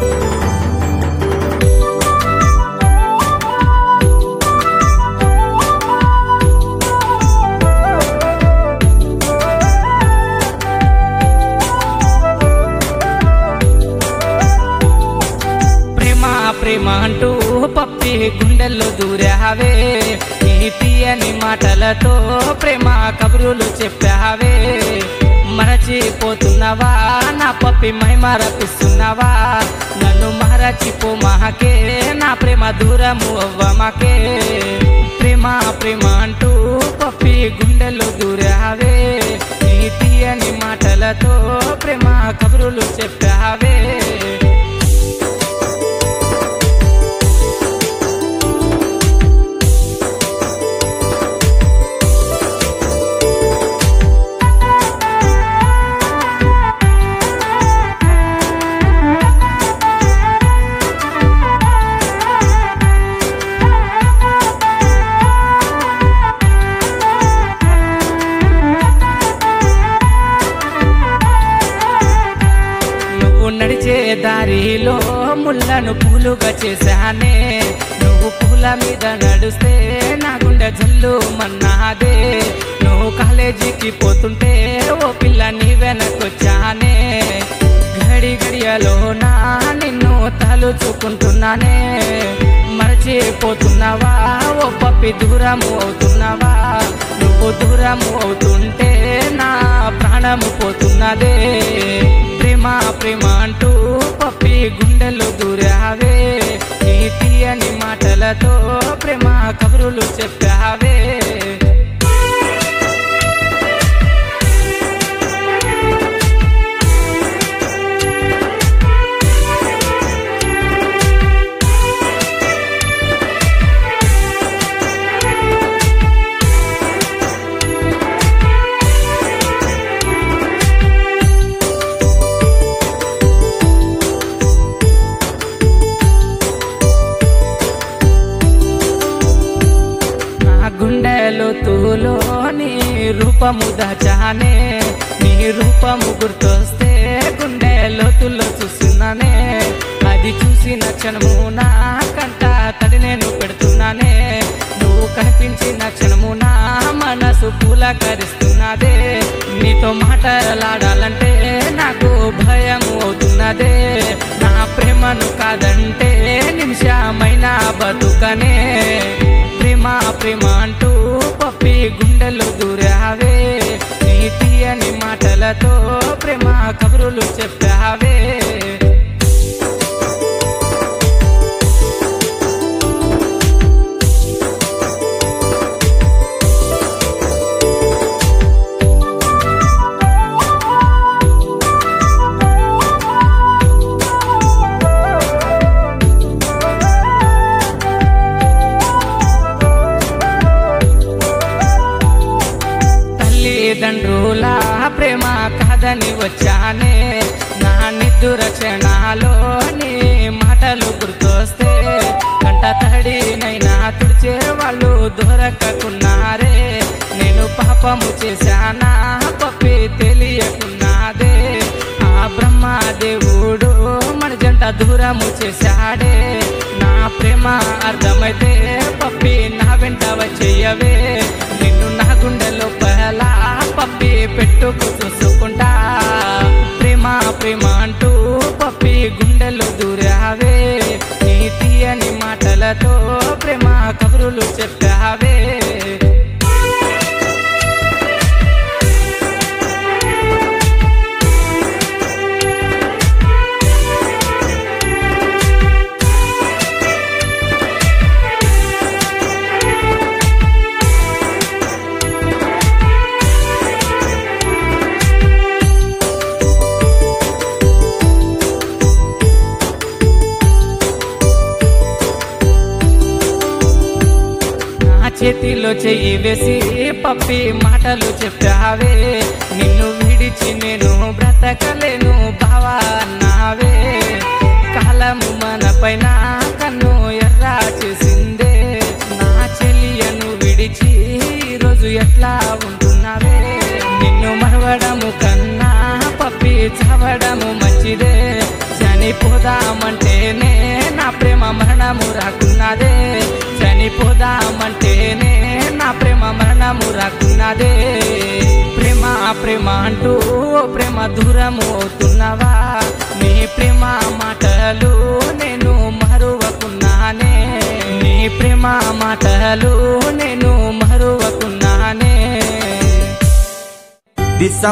ప్రేమ అంటూ పప్పి గుండెల్లో దూరావే నీ తీయని మాటలతో ప్రేమ కబురులు చెప్పావే మరచిపోతున్నావా నా పప్పి మై మరపిస్తున్నావా నన్ను మరచిపో మాకే నా ప్రేమ దూరము అవ్వమాకే ప్రేమ ప్రేమ అంటూ పప్పి గుండెల్లో దూరావే నీ తీయని మాటలతో ప్రేమ కబురులు చెప్పావే నడిచే దారిలో ముళ్ళను పూలుగా చేశానే నువ్వు పూల మీద నడుస్తే నా గుండె జల్లు మన్నాదే నువ్వు కాలేజీకి పోతుంటే ఓ పిల్ల నీ వెనకొచ్చానే గడి గడియలో నా నిన్ను తలుచుకుంటున్నానే మరచిపోతున్నావా ఓ పప్పి దూరము అవుతున్నావా నువ్వు దూరము అవుతుంటే నా ప్రాణము పోతున్నదే ప్రేమ ప్రేమ అంటూ పప్పి గుండెలు దూరావే నీ తీయని మాటలతో ప్రేమ కబురులు చెప్పావే గుండెలో తూలో నీ రూపము దాచానే నీ రూపము గుర్తొస్తే గుండెలో తుల్లో చూస్తున్నానే అది చూసిన క్షణము నా కంట తడి నేను పెడుతున్నానే నువ్వు కనిపించిన క్షణము నా మనసు పూలకరిస్తున్నదే నీతో మాట్లాడాలంటే నాకు భయము అవుతున్నదే నా ప్రేమను కాదంటే నిమిషమైనా బతుకనే ప్రేమ ప్రేమ అంటూ పప్పి గుండెలు దూరావే నీ తీయని మాటలతో ప్రేమ కబురులు చెప్పావే తండ్రుల ప్రేమ కాదని వచ్చానే నా నిద్దుర క్షణాలో నీ మాటలు గుర్తొస్తే కంట తడినైనా తుడిచే వాళ్ళు దొరకకున్నారే నేను పాపము చేశానా పప్పి తెలియకున్నాదే ఆ బ్రహ్మదేవుడు మన జంట దూరము చేశాడే నా ప్రేమ అర్థమైతే పప్పి నా వెంట వచ్చేయవే నిన్ను నా గుండెలో పహలా పప్పి పెట్టుకు చూసుకుంటా ప్రేమ ప్రేమ అంటూ పప్పి గుండెలు దూరావే నీ తీయని మాటలతో ప్రేమ కబురులు చెప్పావే చేతిలో చెయ్యి వేసి పప్పి మాటలు చెప్పావే నిన్ను విడిచి నేను బ్రతకలేను బావా అన్నావే కాలము మన పైన కన్ను ఎర్రా చేసిందే నా చెలియను విడిచి ఈరోజు ఎట్లా ఉంటున్నావే నిన్ను మరవడము కన్నా పప్పి చావడము మంచిదే చనిపోదామంటేనే నా ప్రేమ మరణము రాకున్నదే చనిపోదామంటేనే నా ప్రేమ మరణము రాకున్నదే ప్రేమ ప్రేమ అంటూ ప్రేమ దూరము అవుతున్నవా నీ ప్రేమ మాటలు నేను మరువకున్నానే నీ ప్రేమ మాటలు నేను మరువకున్నానే